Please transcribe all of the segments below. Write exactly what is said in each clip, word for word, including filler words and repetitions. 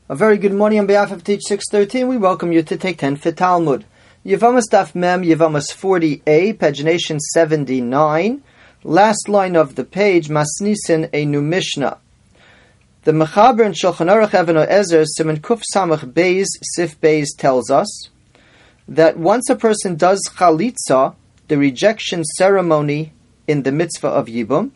A very good morning on behalf of Teach six thirteen. We welcome you to take ten for Talmud. Yevamos Daf Mem, Yevamos forty A, pagination seventy-nine. Last line of the page, Masnisin, a new Mishnah. The Mechaber in Shulchan Aruch Even Ezer, Siman Kuf Samach Beis, Sif Beis, tells us that once a person does Chalitza, the rejection ceremony in the mitzvah of Yibum,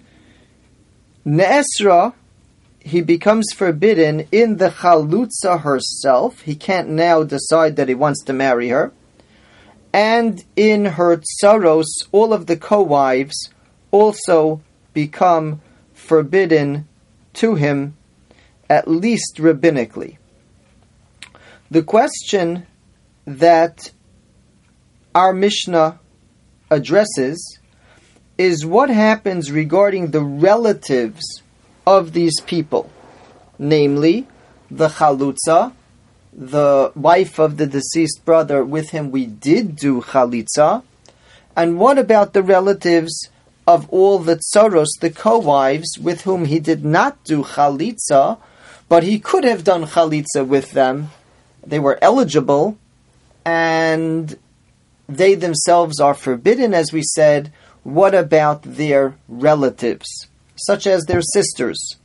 Ne'esra, he becomes forbidden in the Chalutza herself. He can't now decide that he wants to marry her. And in her Tsaros, all of the co-wives also become forbidden to him, at least rabbinically. The question that our Mishnah addresses is what happens regarding the relatives of these people, namely the Chalutza, the wife of the deceased brother with him we did do Chalitza, and what about the relatives of all the Tsaros, the co-wives, with whom he did not do Chalitza, but he could have done Chalitza with them. They were eligible, and they themselves are forbidden, as we said. What about their relatives, such as their sisters?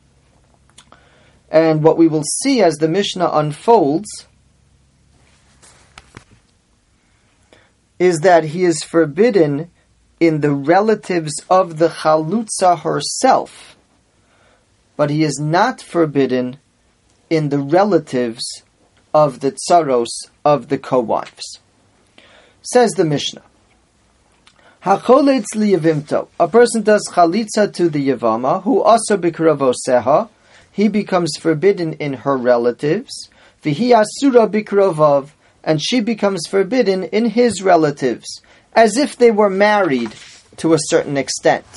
And what we will see as the Mishnah unfolds is that he is forbidden in the relatives of the Chalutza herself, but he is not forbidden in the relatives of the Tsaros, of the co-wives. Says the Mishnah, Hacholetz liyavimto, a person does Chalitza to the Yavama, who also bikrovoseha, he becomes forbidden in her relatives, Vihi asura bikrovav, and she becomes forbidden in his relatives, as if they were married to a certain extent.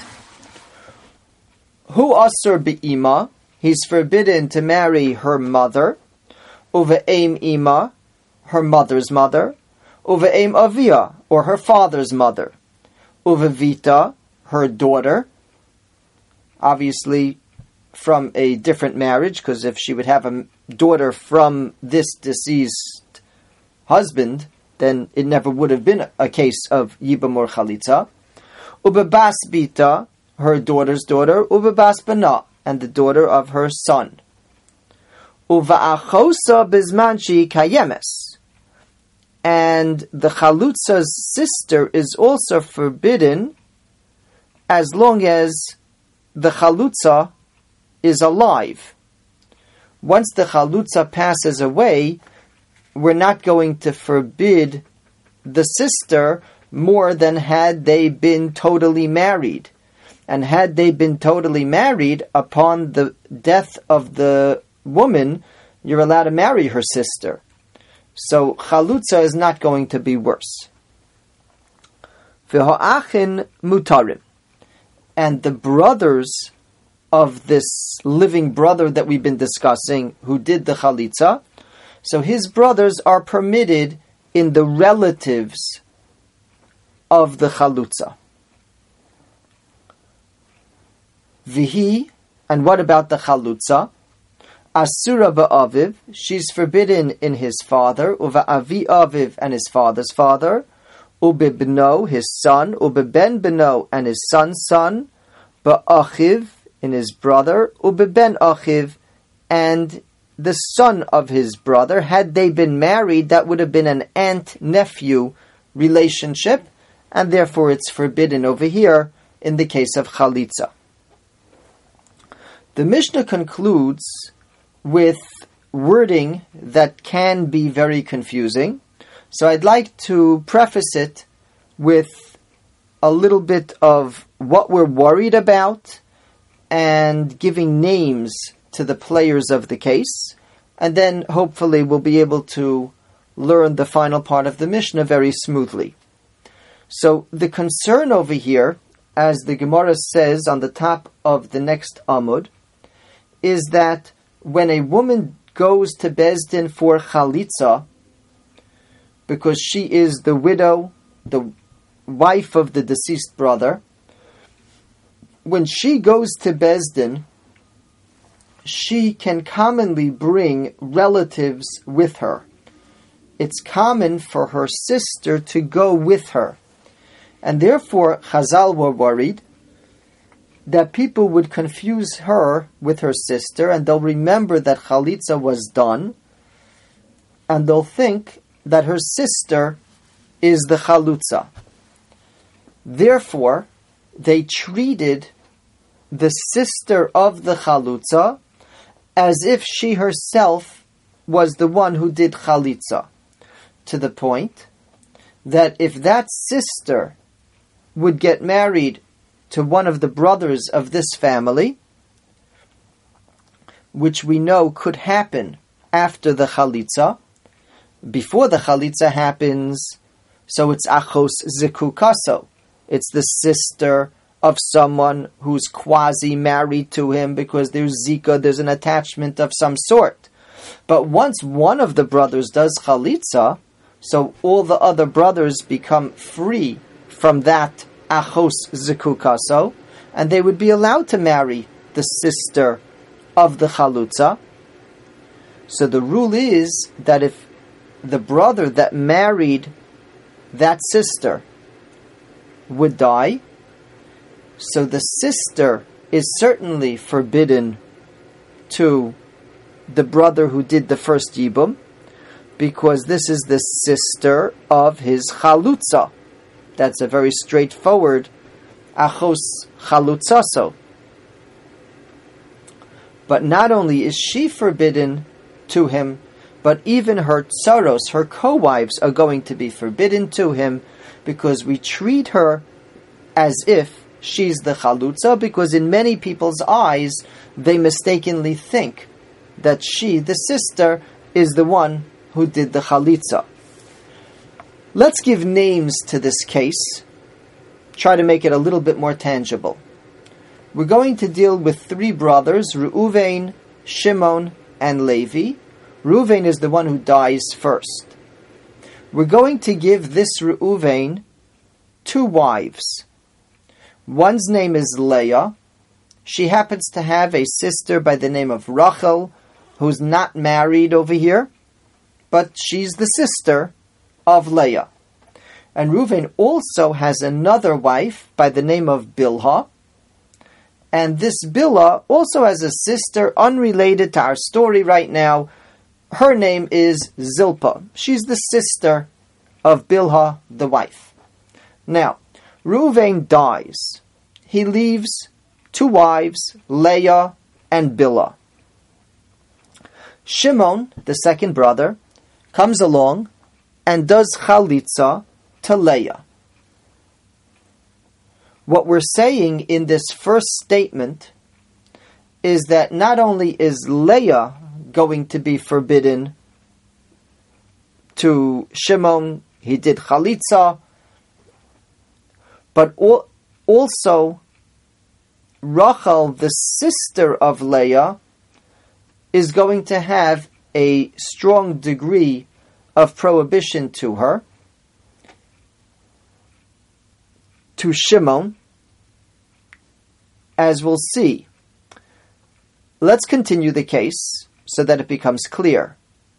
Hu asur bi'ima, he's forbidden to marry her mother, uve'eim ima, her mother's mother, uve'eim avia, or her father's mother, uvevita, her daughter, obviously from a different marriage, because if she would have a daughter from this deceased husband, then it never would have been a case of Yibam or Chalitza. Ubebas Bita, her daughter's daughter, Ubebas Bana, and the daughter of her son. Uva'achosa Bizmanchi Kayemes, and the Chalutza's sister is also forbidden as long as the Chalutza is alive. Once the Chalutza passes away, we're not going to forbid the sister more than had they been totally married. And had they been totally married, upon the death of the woman, you're allowed to marry her sister. So Chalutza is not going to be worse. V'ha'achin mutarim, and the brothers of this living brother that we've been discussing, who did the Chalitza, so his brothers are permitted in the relatives of the Chalutza. Vihi, and what about the Chalutza? Asura ba'aviv, she's forbidden in his father, uva'avi aviv, and his father's father, ubibno, his son, ubiben beno, and his son's son, ba'achiv, in his brother, ubiben achiv, and the son of his brother. Had they been married, that would have been an aunt-nephew relationship, and therefore it's forbidden over here in the case of Chalitza. The Mishnah concludes with wording that can be very confusing. So I'd like to preface it with a little bit of what we're worried about and giving names to the players of the case, and then hopefully we'll be able to learn the final part of the Mishnah very smoothly. So the concern over here, as the Gemara says on the top of the next Amud, is that when a woman goes to Beis Din for Chalitza, because she is the widow, the wife of the deceased brother, when she goes to Beis Din, she can commonly bring relatives with her. It's common for her sister to go with her. And therefore, Chazal were worried that people would confuse her with her sister, and they'll remember that Chalitza was done, and they'll think that her sister is the Chalutza. Therefore, they treated the sister of the Chalutza as if she herself was the one who did Chalitza, to the point that if that sister would get married to one of the brothers of this family, which we know could happen after the Chalitza, before the Chalitza happens, so it's Achos Zikukaso. It's the sister of someone who's quasi-married to him because there's Zika, there's an attachment of some sort. But once one of the brothers does Chalitza, so all the other brothers become free from that Achos Zikukaso, and they would be allowed to marry the sister of the Chalutza. So the rule is that if the brother that married that sister would die, so the sister is certainly forbidden to the brother who did the first Yibum, because this is the sister of his Chalutza. That's a very straightforward Achos Chalutzaso. But not only is she forbidden to him, but even her tsaros, her co-wives, are going to be forbidden to him, because we treat her as if she's the Chalutza, because in many people's eyes, they mistakenly think that she, the sister, is the one who did the Chalitza. Let's give names to this case, try to make it a little bit more tangible. We're going to deal with three brothers, Reuven, Shimon, and Levi. Reuven is the one who dies first. We're going to give this Reuven two wives. One's name is Leah. She happens to have a sister by the name of Rachel, who's not married over here, but she's the sister of Leah. And Reuven also has another wife by the name of Bilhah, and this Bilhah also has a sister unrelated to our story right now. Her name is Zilpah. She's the sister of Bilhah, the wife. Now, Reuven dies. He leaves two wives, Leah and Bilhah. Shimon, the second brother, comes along and does Chalitza to Leah. What we're saying in this first statement is that not only is Leah going to be forbidden to Shimon, he did Chalitza, but also Rachel, the sister of Leah, is going to have a strong degree of prohibition to her, to Shimon, as we'll see. Let's continue the case so that it becomes clear.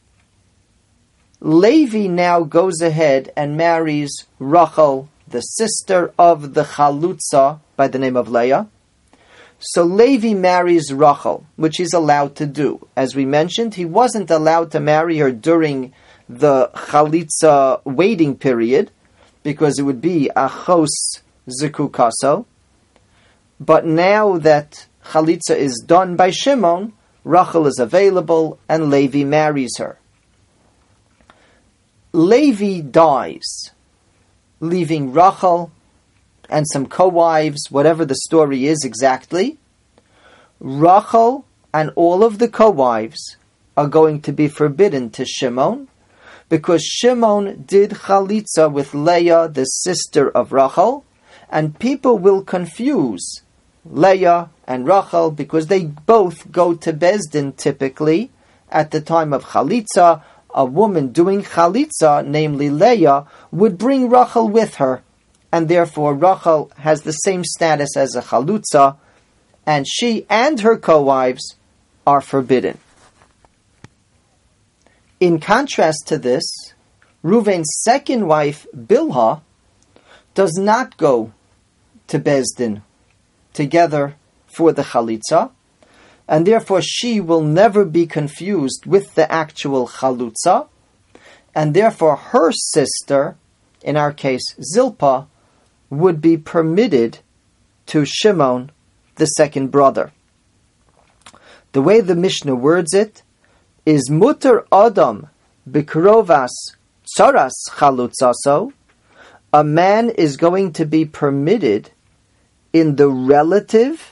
Levi now goes ahead and marries Rachel, the sister of the Chalutza by the name of Leah. So Levi marries Rachel, which he's allowed to do. As we mentioned, he wasn't allowed to marry her during the Chalitza waiting period, because it would be Achos Zikukaso. But now that Chalitza is done by Shimon, Rachel is available and Levi marries her. Levi dies, leaving Rachel and some co-wives, whatever the story is exactly. Rachel and all of the co-wives are going to be forbidden to Shimon, because Shimon did Chalitza with Leah, the sister of Rachel, and people will confuse Leah and Rachel because they both go to Bezdin typically at the time of Chalitza. A woman doing Chalitza, namely Leah, would bring Rachel with her, and therefore Rachel has the same status as a Chalutza, and she and her co-wives are forbidden. In contrast to this, Reuven's second wife, Bilhah, does not go to Beis Din together for the chalitza, and therefore she will never be confused with the actual chalutza, and therefore her sister, in our case Zilpah, would be permitted to Shimon, the second brother. The way the Mishnah words it is muter adam b'krovas tzaras chalutzaso. A man is going to be permitted in the relative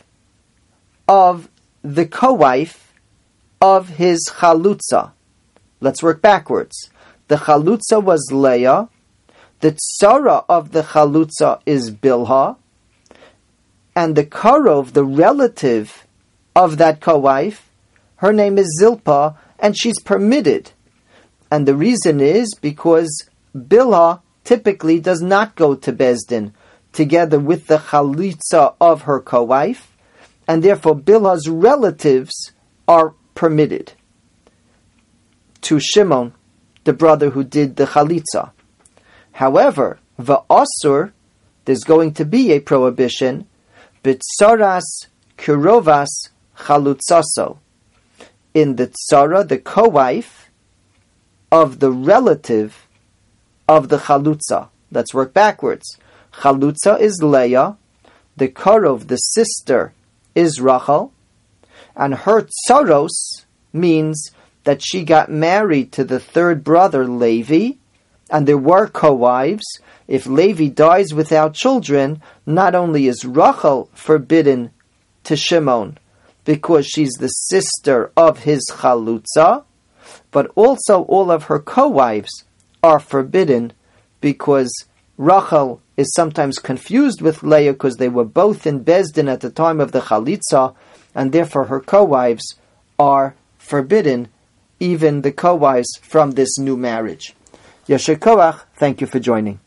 of the co-wife of his chalutza. Let's work backwards. The chalutza was Leah. The tzara of the chalutza is Bilhah. And the karov, the relative of that co-wife, her name is Zilpah, and she's permitted. And the reason is because Bilhah typically does not go to Beis Din together with the chalitza of her co-wife, and therefore Bilhah's relatives are permitted to Shimon, the brother who did the chalitza. However, va'asur, there's going to be a prohibition, b'tzaras kirovas chalutzaso, in the tzara, the co-wife of the relative of the chalutza. Let's work backwards. Chalutza is Leah, the karov, the sister, is Rachel, and her tsaros means that she got married to the third brother, Levi, and there were co-wives. If Levi dies without children, not only is Rachel forbidden to Shimon because she's the sister of his chalutza, but also all of her co-wives are forbidden because Rachel is sometimes confused with Leah because they were both in Beis Din at the time of the chalitza, and therefore her co-wives are forbidden, even the co-wives from this new marriage. Yasher Koach, thank you for joining.